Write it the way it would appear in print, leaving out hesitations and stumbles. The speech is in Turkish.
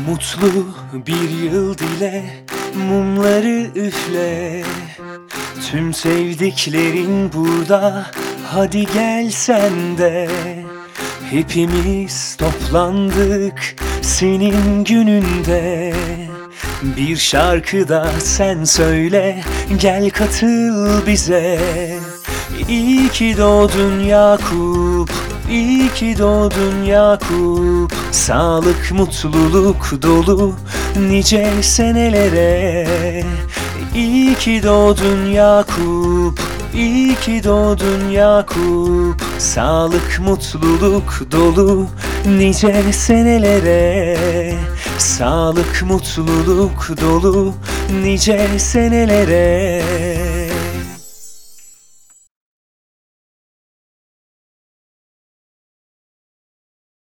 Mutlu bir yıl dile, mumları üfle. Tüm sevdiklerin burada, hadi gel sen de. Hepimiz toplandık senin gününde. Bir şarkı da sen söyle, gel katıl bize. İyi ki doğdun Yakup, iyi ki doğdun Yakup. Sağlık, mutluluk dolu nice senelere. İyi ki doğdun Yakup, iyi ki doğdun Yakup. Sağlık, mutluluk dolu nice senelere. Sağlık, mutluluk dolu nice senelere.